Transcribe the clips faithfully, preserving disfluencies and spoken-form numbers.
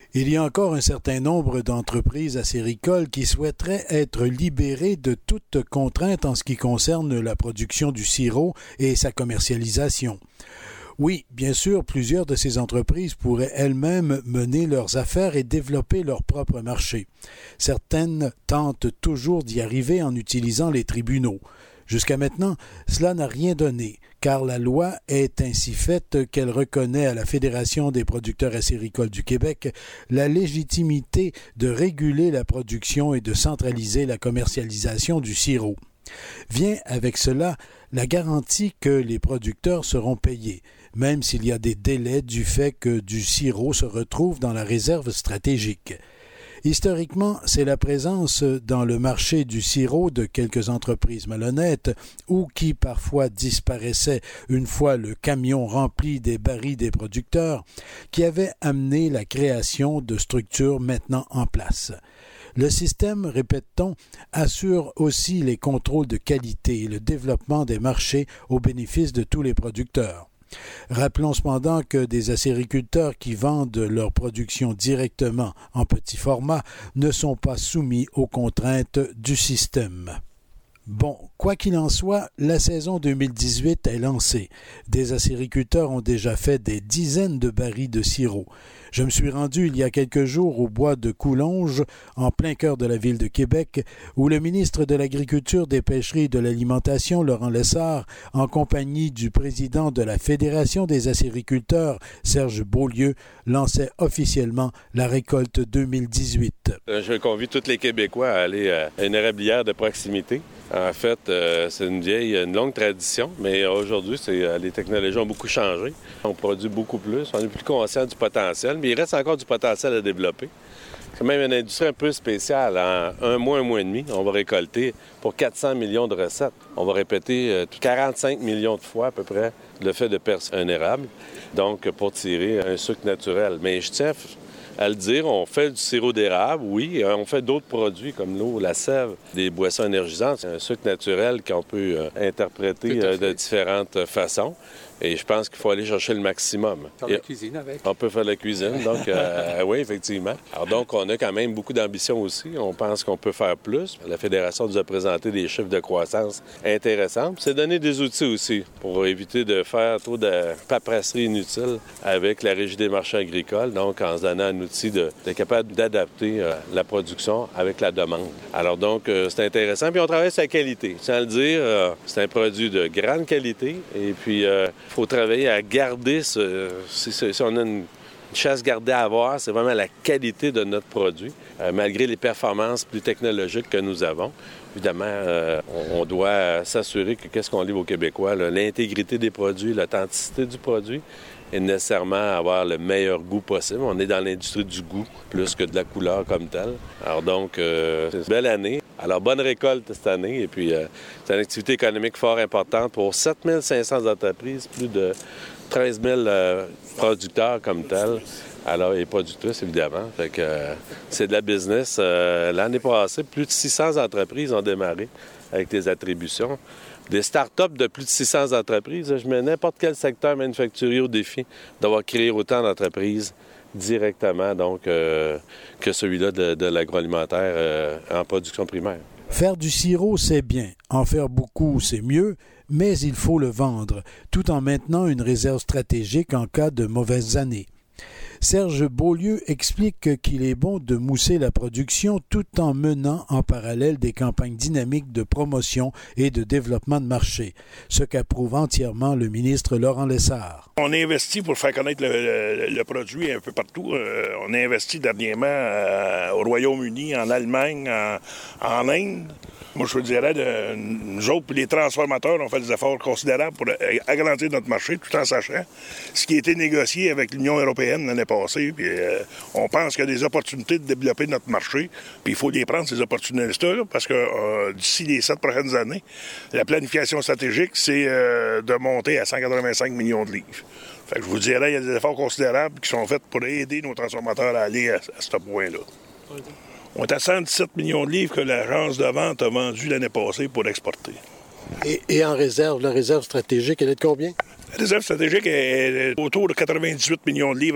Il y a encore un certain nombre d'entreprises acéricoles qui souhaiteraient être libérées de toute contrainte en ce qui concerne la production du sirop et sa commercialisation. Oui, bien sûr, plusieurs de ces entreprises pourraient elles-mêmes mener leurs affaires et développer leur propre marché. Certaines tentent toujours d'y arriver en utilisant les tribunaux. Jusqu'à maintenant, cela n'a rien donné, car la loi est ainsi faite qu'elle reconnaît à la Fédération des producteurs acéricoles du Québec la légitimité de réguler la production et de centraliser la commercialisation du sirop. Vient avec cela la garantie que les producteurs seront payés, même s'il y a des délais du fait que du sirop se retrouve dans la réserve stratégique. Historiquement, c'est la présence dans le marché du sirop de quelques entreprises malhonnêtes ou qui parfois disparaissaient une fois le camion rempli des barils des producteurs qui avait amené la création de structures maintenant en place. Le système, répète-t-on, assure aussi les contrôles de qualité et le développement des marchés au bénéfice de tous les producteurs. Rappelons cependant que des acériculteurs qui vendent leur production directement en petit format ne sont pas soumis aux contraintes du système. Bon, quoi qu'il en soit, la saison deux mille dix-huit est lancée. Des acériculteurs ont déjà fait des dizaines de barils de sirop. Je me suis rendu il y a quelques jours au bois de Coulonges, en plein cœur de la ville de Québec, où le ministre de l'Agriculture, des Pêcheries et de l'Alimentation, Laurent Lessard, en compagnie du président de la Fédération des acériculteurs, Serge Beaulieu, lançait officiellement la récolte deux mille dix-huit. Je convie tous les Québécois à aller à une érablière de proximité. En fait, euh, c'est une vieille, une longue tradition, mais aujourd'hui, c'est, euh, les technologies ont beaucoup changé. On produit beaucoup plus, on est plus conscient du potentiel, mais il reste encore du potentiel à développer. C'est même une industrie un peu spéciale. En un mois, un mois et demi, on va récolter pour quatre cents millions de recettes. On va répéter euh, quarante-cinq millions de fois à peu près le fait de percer un érable, donc pour tirer un sucre naturel. Mais je tiens à le dire, on fait du sirop d'érable, oui, on fait d'autres produits comme l'eau, la sève, des boissons énergisantes. C'est un sucre naturel qu'on peut euh, interpréter euh, de différentes façons. Et je pense qu'il faut aller chercher le maximum. Faire de la cuisine avec. On peut faire de la cuisine, donc euh, oui, effectivement. Alors donc, on a quand même beaucoup d'ambition aussi. On pense qu'on peut faire plus. La Fédération nous a présenté des chiffres de croissance intéressants. C'est donner des outils aussi pour éviter de faire trop de paperasserie inutile avec la Régie des marchés agricoles, donc en se donnant un outil de, d'être capable d'adapter euh, la production avec la demande. Alors donc, euh, c'est intéressant. Puis on travaille sur la qualité. Sans le dire, euh, c'est un produit de grande qualité. Et puis, euh, il faut travailler à garder ce... Si, si on a une chasse gardée à avoir, c'est vraiment la qualité de notre produit, euh, malgré les performances plus technologiques que nous avons. Évidemment, euh, on, on doit s'assurer que qu'est-ce qu'on livre aux Québécois, là, l'intégrité des produits, l'authenticité du produit, et nécessairement avoir le meilleur goût possible. On est dans l'industrie du goût, plus que de la couleur comme telle. Alors donc, euh, c'est une belle année. Alors, bonne récolte cette année. Et puis, euh, c'est une activité économique fort importante pour sept mille cinq cents entreprises, plus de treize mille euh, producteurs comme tels. Alors, et productrices, évidemment. Fait que euh, c'est de la business. Euh, l'année passée, plus de six cents entreprises ont démarré avec des attributions. Des start-up de plus de six cents entreprises. Je mets n'importe quel secteur manufacturier au défi d'avoir créé autant d'entreprises directement donc, euh, que celui-là de, de l'agroalimentaire euh, en production primaire. Faire du sirop, c'est bien. En faire beaucoup, c'est mieux, mais il faut le vendre, tout en maintenant une réserve stratégique en cas de mauvaises années. Serge Beaulieu explique qu'il est bon de mousser la production tout en menant en parallèle des campagnes dynamiques de promotion et de développement de marché, ce qu'approuve entièrement le ministre Laurent Lessard. On a investi pour faire connaître le, le, le produit un peu partout. Euh, on a investi dernièrement euh, au Royaume-Uni, en Allemagne, en, en Inde. Moi, je vous dirais, de, nous autres, les transformateurs, ont fait des efforts considérables pour agrandir notre marché, tout en sachant ce qui a été négocié avec l'Union européenne l'année passée. Puis, euh, on pense qu'il y a des opportunités de développer notre marché, puis il faut les prendre, ces opportunités-là, parce que euh, d'ici les sept prochaines années, la planification stratégique, c'est euh, de monter à cent quatre-vingt-cinq millions de livres. Fait que je vous dirais, il y a des efforts considérables qui sont faits pour aider nos transformateurs à aller à, à ce point-là. Okay. On est à cent dix-sept millions de livres que l'agence de vente a vendu l'année passée pour exporter. Et, et en réserve, la réserve stratégique, elle est de combien? La réserve stratégique est autour de quatre-vingt-dix-huit millions de livres.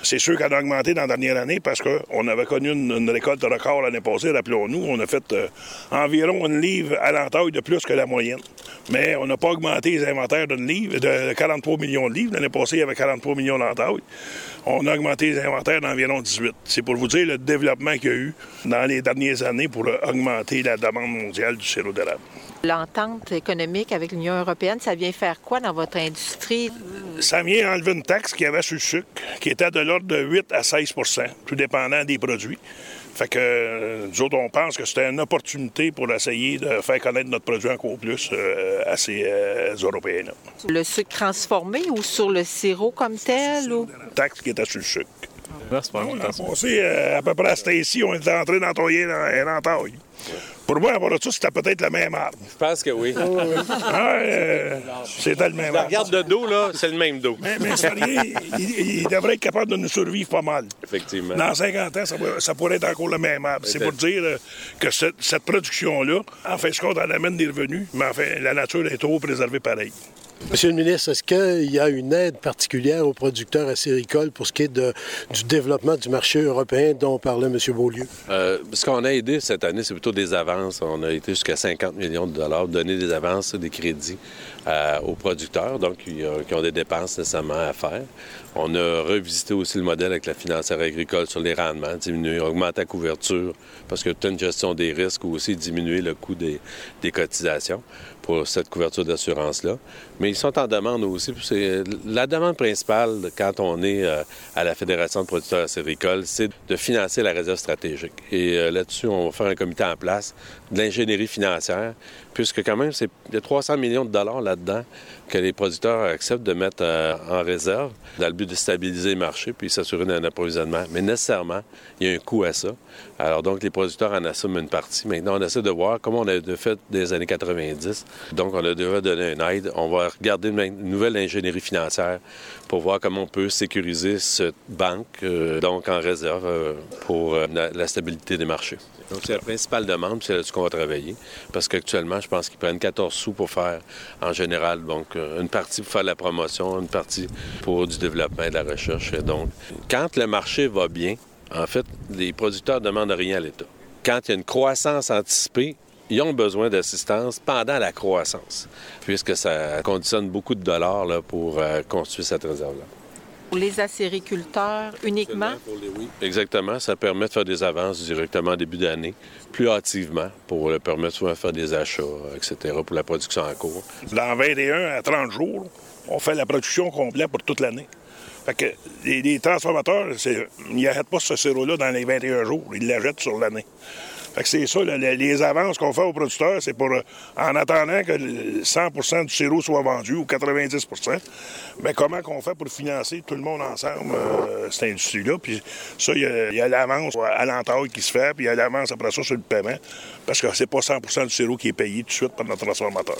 C'est sûr qu'elle a augmenté dans la dernière année parce qu'on avait connu une, une récolte record l'année passée, rappelons-nous. On a fait euh, environ une livre à l'entaille de plus que la moyenne. Mais on n'a pas augmenté les inventaires d'une livre, de quarante-trois millions de livres. L'année passée, il y avait quarante-trois millions d'entailles. On a augmenté les inventaires d'environ dix-huit. C'est pour vous dire le développement qu'il y a eu dans les dernières années pour augmenter la demande mondiale du sirop d'érable. L'entente économique avec l'Union européenne, ça vient faire quoi dans votre industrie? Ça vient enlever une taxe qu'il y avait sur le sucre, qui était de l'ordre de huit à seize pour cent, tout dépendant des produits. Fait que euh, nous autres, on pense que c'était une opportunité pour essayer de faire connaître notre produit encore plus euh, à ces euh, Européens-là. Le sucre transformé ou sur le sirop comme tel? Ou... Une taxe qui était sur le sucre. Ouais, c'est pas on a passé euh, à peu près à cette ici, on était en train d'entailler un entaille. Pour moi, avoir ça, c'était peut-être le même arbre. Je pense que oui. Ah, euh, c'était le même La arbre. regarde de dos, là, c'est le même dos. Mais, mais sérieux, il, il devrait être capable de nous survivre pas mal. Effectivement. Dans cinquante ans, ça, ça pourrait être encore le même arbre. C'est pour dire euh, que cette, cette production-là, en fin de compte, elle amène des revenus, mais enfin, la nature est trop préservée pareil. Monsieur le ministre, est-ce qu'il y a une aide particulière aux producteurs acéricoles pour ce qui est de, du développement du marché européen dont parlait M. Beaulieu? Euh, ce qu'on a aidé cette année, c'est plutôt des avances. On a été jusqu'à cinquante millions de dollars, donner des avances, des crédits euh, aux producteurs, donc qui, euh, qui ont des dépenses nécessairement à faire. On a revisité aussi le modèle avec la financière agricole sur les rendements, diminuer, augmenter la couverture, parce que tu as une gestion des risques, ou aussi diminuer le coût des, des cotisations pour cette couverture d'assurance-là. Mais ils sont en demande aussi. C'est la demande principale quand on est euh, à la Fédération de producteurs acéricoles, c'est de financer la réserve stratégique. Et euh, là-dessus, on va faire un comité en place de l'ingénierie financière, puisque quand même, c'est, il y a trois cents millions de dollars là-dedans que les producteurs acceptent de mettre euh, en réserve dans le but de stabiliser le marché puis s'assurer d'un approvisionnement. Mais nécessairement, il y a un coût à ça. Alors donc, les producteurs en assument une partie. Maintenant, on essaie de voir comment on a fait des années quatre-vingt-dix. Donc, on a déjà donné une aide. On va regarder une nouvelle ingénierie financière pour voir comment on peut sécuriser cette banque euh, donc en réserve euh, pour euh, la, la stabilité des marchés. Donc, c'est la principale demande, puis c'est là-dessus qu'on va travailler. Parce qu'actuellement, je pense qu'ils prennent quatorze sous pour faire, en général, donc une partie pour faire la promotion, une partie pour du développement et de la recherche. Donc, quand le marché va bien, en fait, les producteurs ne demandent rien à l'État. Quand il y a une croissance anticipée, ils ont besoin d'assistance pendant la croissance, puisque ça conditionne beaucoup de dollars là, pour euh, constituer cette réserve-là. Pour les acériculteurs uniquement? Pour les, oui. Exactement. Ça permet de faire des avances directement en début d'année, plus hâtivement, pour leur permettre souvent de faire des achats, et cetera, pour la production en cours. Dans vingt et un à trente jours, on fait la production complète pour toute l'année. Fait que les, les transformateurs, c'est, ils n'arrêtent pas ce sirop-là dans les vingt et un jours. Ils l'achètent sur l'année. Fait que c'est ça, là, les avances qu'on fait aux producteurs, c'est pour, en attendant que cent pour cent du sirop soit vendu, ou quatre-vingt-dix pour cent, bien, comment qu'on fait pour financer tout le monde ensemble, euh, cette industrie-là. Puis ça, il y, y a l'avance à l'entaille qui se fait, puis il y a l'avance après ça sur le paiement, parce que c'est pas cent pour cent du sirop qui est payé tout de suite par notre transformateur.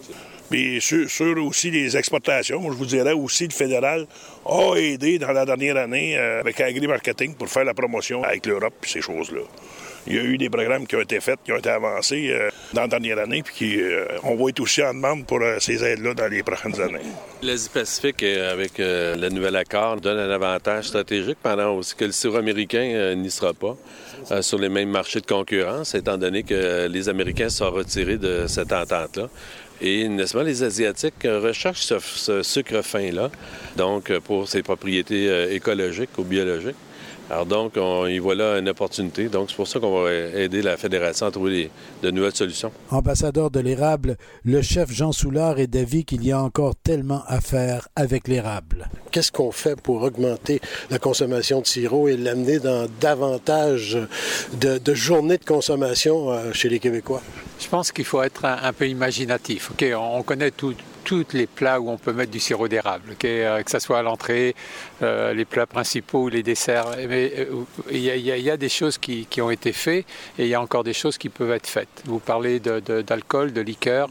Puis sur, sur aussi les exportations, moi, je vous dirais aussi le fédéral a aidé dans la dernière année euh, avec Agri-Marketing pour faire la promotion avec l'Europe puis ces choses-là. Il y a eu des programmes qui ont été faits, qui ont été avancés euh, dans la dernière année, puis qui, euh, on va être aussi en demande pour euh, ces aides-là dans les prochaines années. L'Asie-Pacifique, avec euh, le nouvel accord, donne un avantage stratégique pendant aussi que le sirop américain euh, n'y sera pas euh, sur les mêmes marchés de concurrence, étant donné que les Américains se sont retirés de cette entente-là. Et n'est-ce pas, les Asiatiques recherchent ce, ce sucre fin-là, donc pour ses propriétés euh, écologiques ou biologiques. Alors donc, on y voit là une opportunité. Donc, c'est pour ça qu'on va aider la Fédération à trouver des, de nouvelles solutions. Ambassadeur de l'érable, le chef Jean Soulard est d'avis qu'il y a encore tellement à faire avec l'érable. Qu'est-ce qu'on fait pour augmenter la consommation de sirop et l'amener dans davantage de, de journées de consommation euh, chez les Québécois? Je pense qu'il faut être un, un peu imaginatif. Okay, on connaît tout. tous les plats où on peut mettre du sirop d'érable, okay? euh, que ce soit à l'entrée, euh, les plats principaux, les desserts. Mais il euh, y, y, y a des choses qui, qui ont été faites et il y a encore des choses qui peuvent être faites. Vous parlez de, de, d'alcool, de liqueur.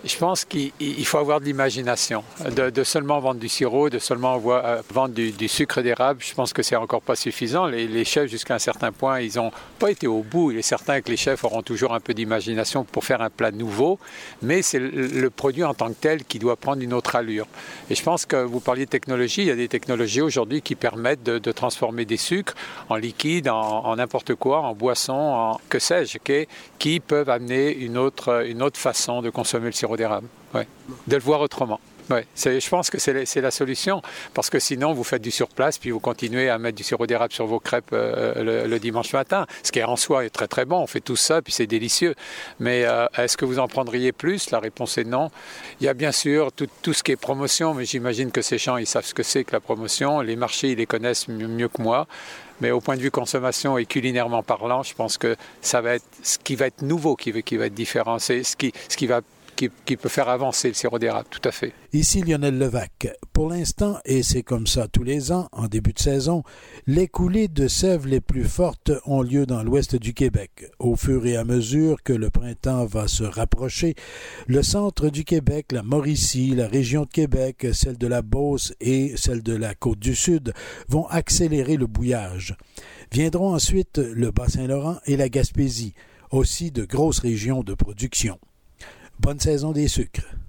Je pense qu'il faut avoir de l'imagination. De, de seulement vendre du sirop, de seulement voir, vendre du, du sucre d'érable, je pense que c'est encore pas suffisant. Les, les chefs, jusqu'à un certain point, ils n'ont pas été au bout. Il est certain que les chefs auront toujours un peu d'imagination pour faire un plat nouveau, mais c'est le, le produit en tant que tel qui doit prendre une autre allure. Et je pense que vous parliez de technologie, il y a des technologies aujourd'hui qui permettent de, de transformer des sucres en liquide, en, en n'importe quoi, en boisson, en que sais-je, okay, qui peuvent amener une autre, une autre façon de consommer le sirop d'érable, ouais. De le voir autrement. Ouais. C'est, je pense que c'est, c'est la solution, parce que sinon vous faites du surplace puis vous continuez à mettre du sirop d'érable sur vos crêpes euh, le, le dimanche matin, ce qui en soi est très très bon, on fait tout ça puis c'est délicieux, mais euh, est-ce que vous en prendriez plus? La réponse est non. Il y a bien sûr tout, tout ce qui est promotion, mais j'imagine que ces gens ils savent ce que c'est que la promotion, les marchés ils les connaissent mieux, mieux que moi. Mais au point de vue consommation et culinairement parlant, je pense que ça va être ce qui va être nouveau, qui va, qui va être différent, c'est ce qui, ce qui va Qui, qui peut faire avancer le sirop d'érable, tout à fait. Ici Lionel Levac. Pour l'instant, et c'est comme ça tous les ans, en début de saison, les coulées de sève les plus fortes ont lieu dans l'ouest du Québec. Au fur et à mesure que le printemps va se rapprocher, le centre du Québec, la Mauricie, la région de Québec, celle de la Beauce et celle de la Côte-du-Sud vont accélérer le bouillage. Viendront ensuite le Bas-Saint-Laurent et la Gaspésie, aussi de grosses régions de production. Bonne saison des sucres.